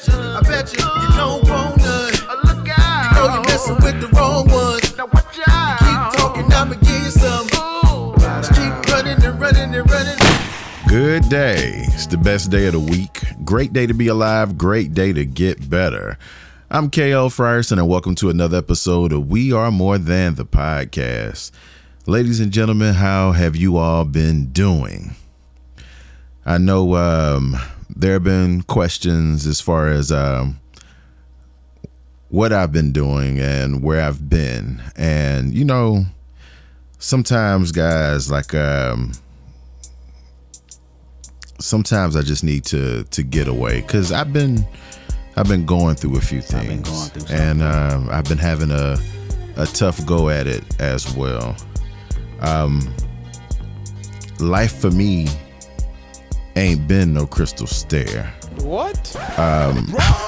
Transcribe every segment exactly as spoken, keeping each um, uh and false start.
bet you, I bet you, you don't want none. Look out. You know you're messing with the wrong ones. Now watch out. You keep talking, I'ma give you some. Just keep running and running and running. Good day. It's the best day of the week. Great day to be alive. Great day to get better. I'm K L Frierson, and welcome to another episode of We Are More Than the Podcast. Ladies and gentlemen, how have you all been doing? I know um, there have been questions as far as um, what I've been doing and where I've been. And, you know, sometimes, guys, like... Um, Sometimes I just need to to get away because I've been I've been going through a few things, I've been going through and uh, I've been having a a tough go at it as well. Um, life for me ain't been no crystal stair. What? Um,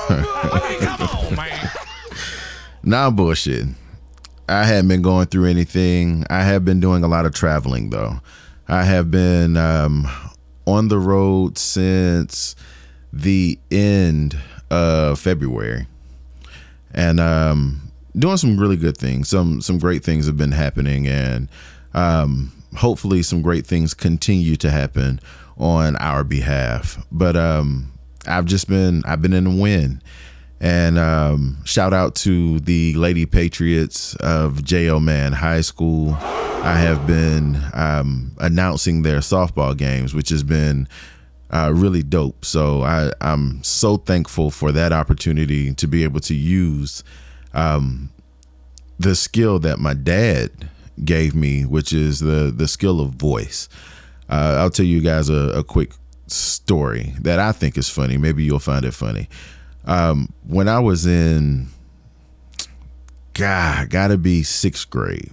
nah, bullshit. I haven't been going through anything. I have been doing a lot of traveling though. I have been. Um, on the road since the end of February and um, doing some really good things. Some some great things have been happening, and um, hopefully some great things continue to happen on our behalf. But um, I've just been I've been in the wind. And um, shout out to the Lady Patriots of J O Man High School. I have been um, announcing their softball games, which has been uh, really dope. So I, I'm so thankful for that opportunity to be able to use um, the skill that my dad gave me, which is the, the skill of voice. Uh, I'll tell you guys a, a quick story that I think is funny. Maybe you'll find it funny. Um, when I was in, God, gotta be sixth grade,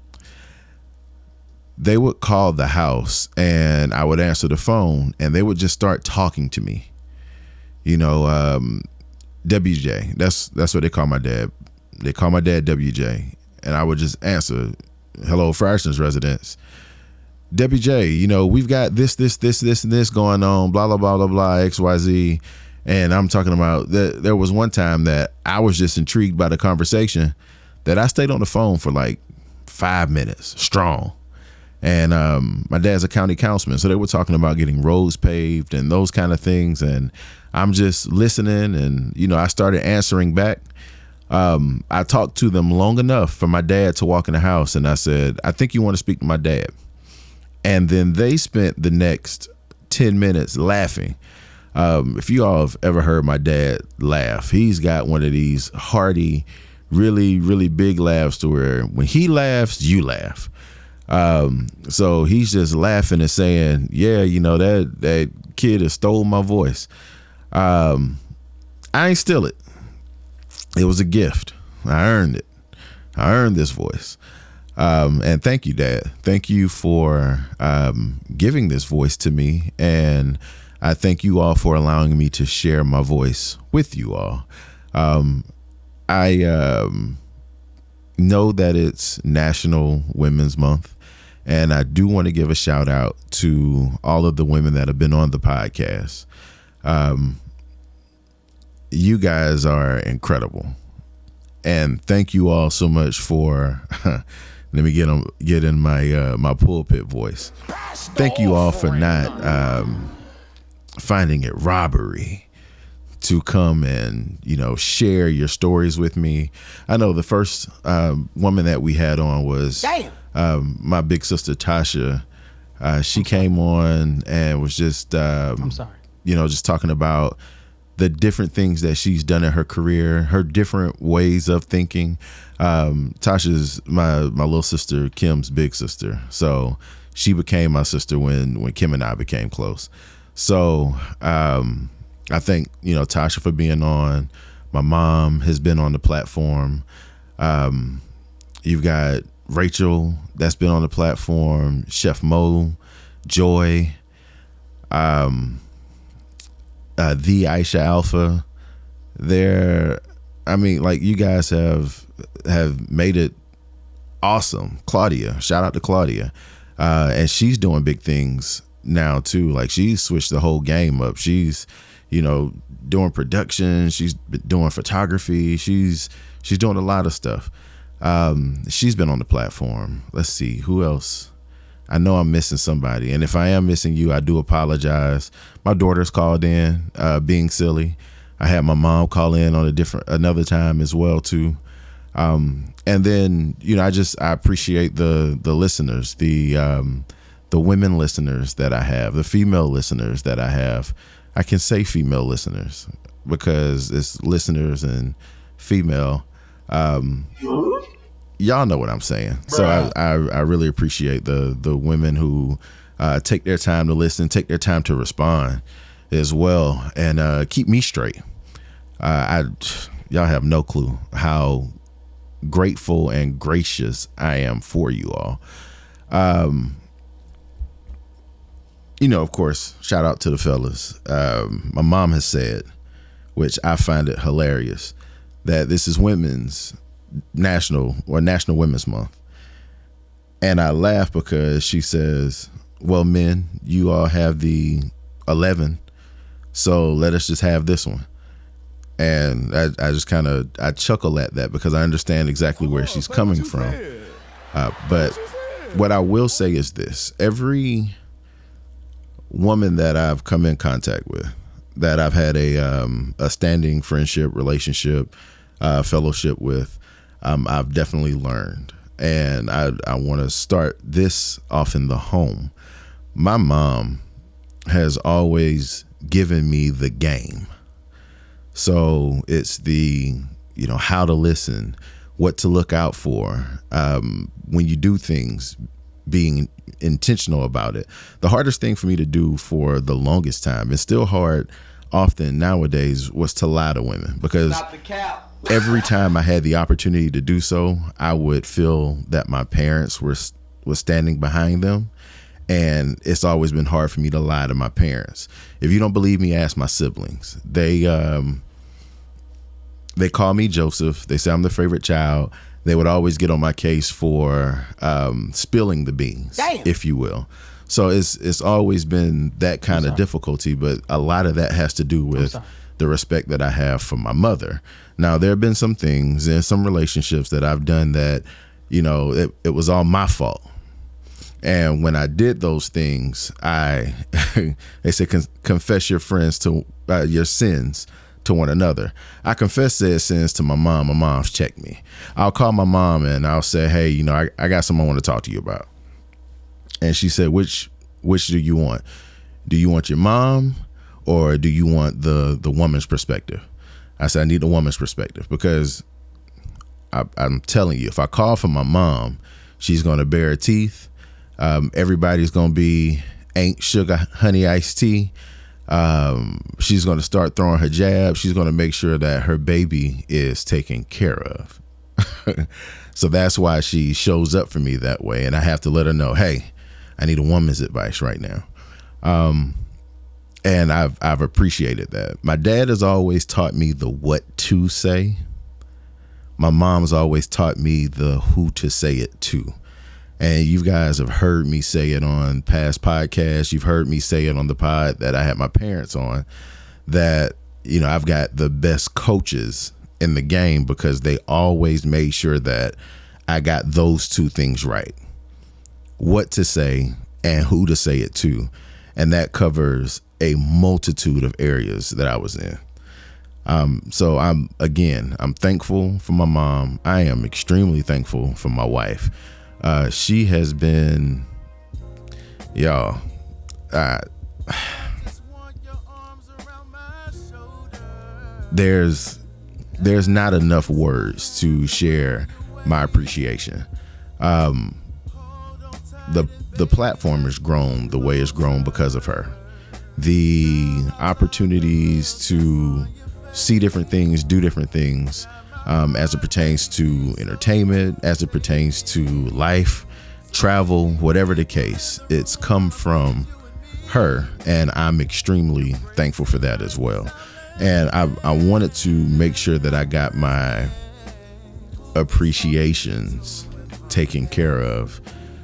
they would call the house and I would answer the phone and they would just start talking to me. You know, um, W J, that's, that's what they call my dad. They call my dad W J, and I would just answer, hello, Frierson's residence. W J, you know, we've got this, this, this, this, and this going on, blah, blah, blah, blah, blah, X, Y, Z. And I'm talking about that. There was one time that I was just intrigued by the conversation that I stayed on the phone for like five minutes strong. And um, my dad's a county councilman, so they were talking about getting roads paved and those kind of things. And I'm just listening, and you know, I started answering back. Um, I talked to them long enough for my dad to walk in the house, and I said, "I think you want to speak to my dad." And then they spent the next ten minutes laughing. Um, if you all have ever heard my dad laugh, he's got one of these hearty, really, really big laughs to where when he laughs, you laugh. Um, so he's just laughing and saying, yeah, you know, that, that kid has stole my voice. Um, I ain't steal it. It was a gift. I earned it. I earned this voice. Um, and thank you, Dad. Thank you for um, giving this voice to me. And I thank you all for allowing me to share my voice with you all. Um, I um, know that it's National Women's Month, and I do want to give a shout out to all of the women that have been on the podcast. Um, you guys are incredible, and thank you all so much for. Let me get on, get in my uh, my pulpit voice. Thank you all for not. Um, finding it robbery to come and, you know, share your stories with me. I know the first um, woman that we had on was um, my big sister, Tasha. Uh, she I'm came sorry. on and was just, um, I'm sorry. you know, just talking about the different things that she's done in her career, her different ways of thinking. Um, Tasha's my, my little sister, Kim's big sister. So she became my sister when, when Kim and I became close. So um, I thank, you know, Tasha for being on. My mom has been on the platform. Um, you've got Rachel that's been on the platform, Chef Mo, Joy, um, uh, the Aisha Alpha. They're, I mean, like you guys have have made it awesome. Claudia, shout out to Claudia. Uh, and she's doing big things now too. Like she's switched the whole game up. She's, you know, doing production. She's been doing photography. She's she's doing a lot of stuff. Um, she's been on the platform. Let's see, who else? I know I'm missing somebody, and if I am missing you, I do apologize. My daughter's called in, uh, being silly. I had my mom call in on a different another time as well too. Um, and then, you know, I just I appreciate the the listeners, the um, the women listeners that I have, the female listeners that I have. I can say female listeners because it's listeners and female. Um, y'all know what I'm saying. Bruh. So I, I I really appreciate the the women who uh, take their time to listen, take their time to respond as well, and uh, keep me straight. Uh, I y'all have no clue how grateful and gracious I am for you all. Um, you know, of course, shout out to the fellas. Um, my mom has said, which I find it hilarious, that this is Women's National or National Women's Month. And I laugh because she says, well, men, you all have the eleven, so let us just have this one. And I, I just kind of, I chuckle at that because I understand exactly where she's coming from. Uh, but what I will say is this: every woman that I've come in contact with, that I've had a um, a standing friendship, relationship, uh, fellowship with, um, I've definitely learned. And I, I want to start this off in the home. My mom has always given me the game. So it's the, you know, how to listen, what to look out for, um, when you do things, being intentional about it. The hardest thing for me to do for the longest time, it's still hard often nowadays, was to lie to women, because Stop the cap. Every time I had the opportunity to do so, I would feel that my parents were was standing behind them. And it's always been hard for me to lie to my parents. If you don't believe me, ask my siblings. They um, they call me Joseph. They say I'm their favorite child. They would always get on my case for um, spilling the beans, Damn. if you will. So it's it's always been that kind of difficulty. But a lot of that has to do with the respect that I have for my mother. Now, there have been some things and some relationships that I've done that, you know, it, it was all my fault. And when I did those things, I, they say, con- confess your friends to uh, your sins to one another. I confess said sins to my mom. My mom's checked me. I'll call my mom and I'll say, hey, you know, I, I got something I want to talk to you about. And she said, which, which do you want? Do you want your mom or do you want the, the woman's perspective? I said, I need the woman's perspective, because I, I'm telling you, if I call for my mom, she's going to bare her teeth. Um, everybody's going to be ain't sugar, honey, iced tea. Um, she's going to start throwing her jab. She's going to make sure that her baby is taken care of. So that's why she shows up for me that way. And I have to let her know, hey, I need a woman's advice right now. Um, and I've, I've appreciated that. My dad has always taught me the what to say. My mom's always taught me the who to say it to. And you guys have heard me say it on past podcasts. You've heard me say it on the pod that I had my parents on, that, you know, I've got the best coaches in the game because they always made sure that I got those two things right. What to say and who to say it to. And that covers a multitude of areas that I was in. Um, so I'm, again, I'm thankful for my mom. I am extremely thankful for my wife. Uh, she has been, y'all, uh, there's, there's not enough words to share my appreciation. Um, the, the platform has grown the way it's grown because of her. The opportunities to see different things, do different things, Um, as it pertains to entertainment, as it pertains to life, travel, whatever the case, it's come from her, and I'm extremely thankful for that as well. And I, I wanted to make sure that I got my appreciations taken care of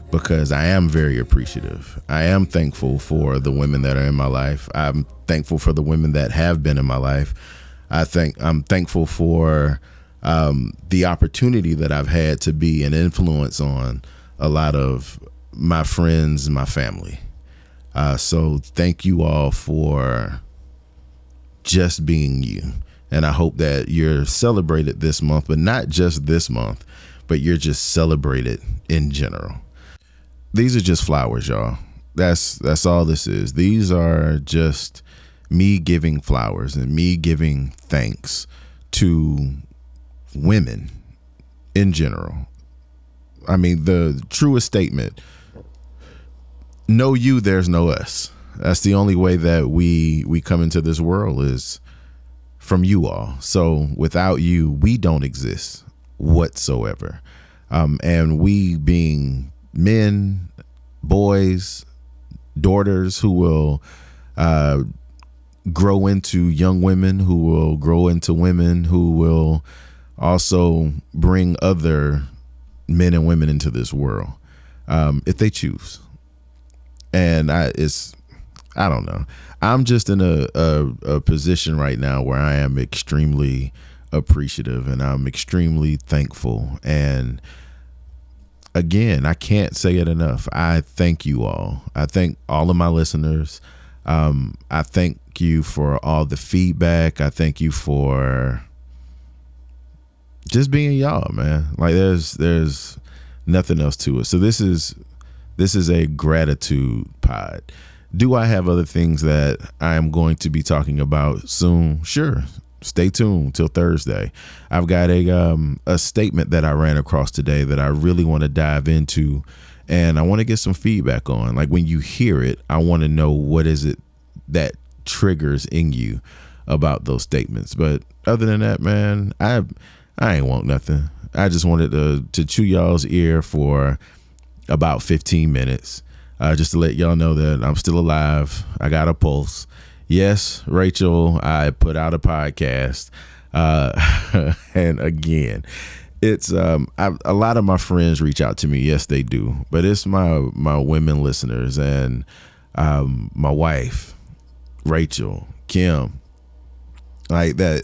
because I am very appreciative. I am thankful for the women that are in my life. I'm thankful for the women that have been in my life. I think I'm thankful for um, the opportunity that I've had to be an influence on a lot of my friends and my family. Uh, so thank you all for just being you. And I hope that you're celebrated this month, but not just this month, but you're just celebrated in general. These are just flowers, y'all. That's that's all this is. These are just me giving flowers and me giving thanks to women in general. I mean, the truest statement, no you, there's no us. That's the only way that we we come into this world, is from you all. So without you, we don't exist whatsoever. Um, and we being men, boys, daughters who will uh, grow into young women, who will grow into women, who will also bring other men and women into this world, um, if they choose. And I, it's, I don't know. I'm just in a, a, a position right now where I am extremely appreciative and I'm extremely thankful. And again, I can't say it enough. I thank you all. I thank all of my listeners. Um, I thank you for all the feedback. I thank you for just being y'all, man. Like there's there's nothing else to it. So this is this is a gratitude pod. Do I have other things that I am going to be talking about soon? Sure. Stay tuned till Thursday. I've got a um, a statement that I ran across today that I really want to dive into, and I want to get some feedback on. Like when you hear it, I want to know what is it that triggers in you about those statements. But other than that, man, I I ain't want nothing. I just wanted to to chew y'all's ear for about fifteen minutes. Uh, just to let y'all know that I'm still alive. I got a pulse. Yes, Rachel, I put out a podcast. Uh, and again, it's um, I, a lot of my friends reach out to me. Yes, they do. But it's my my women listeners and um, my wife, Rachel, Kim, like that,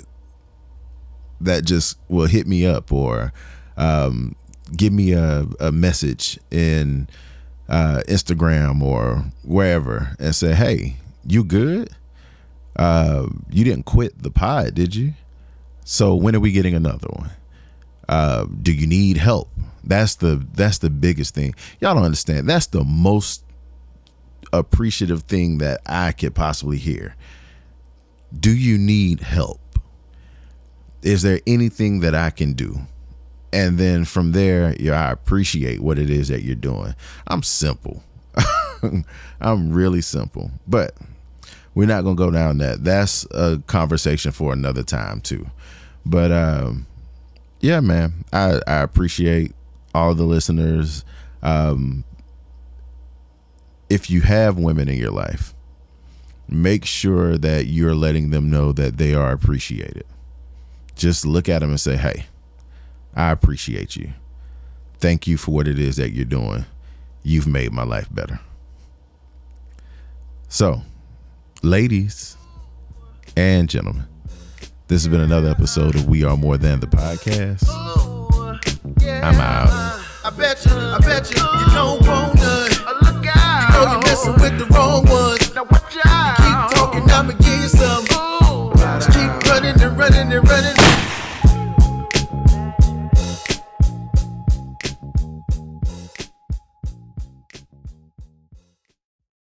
that just will hit me up or um, give me a, a message in uh Instagram or wherever and say, hey, you good? Uh you didn't quit the pod, did you? So when are we getting another one? Uh do you need help? That's the that's the biggest thing. Y'all don't understand. That's the most appreciative thing that I could possibly hear. Do you need help? Is there anything that I can do? And then from there, yeah, I appreciate what it is that you're doing. I'm simple. I'm really simple. But we're not going to go down that. That's a conversation for another time, too. But, um, yeah, man, I, I appreciate all the listeners. Um, if you have women in your life, make sure that you're letting them know that they are appreciated. Just look at them and say, hey, I appreciate you. Thank you for what it is that you're doing. You've made my life better. So, ladies and gentlemen, this has been another episode of We Are More Than the Podcast. I'm out. I bet you, I bet you, you know